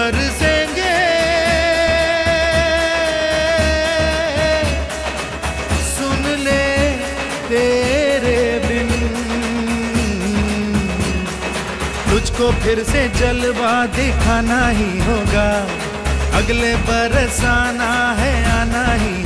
बरसेंगे, सुन ले तेरे बिन। तुझको फिर से जलवा दिखाना ही होगा, अगले बरस आना है, आना ही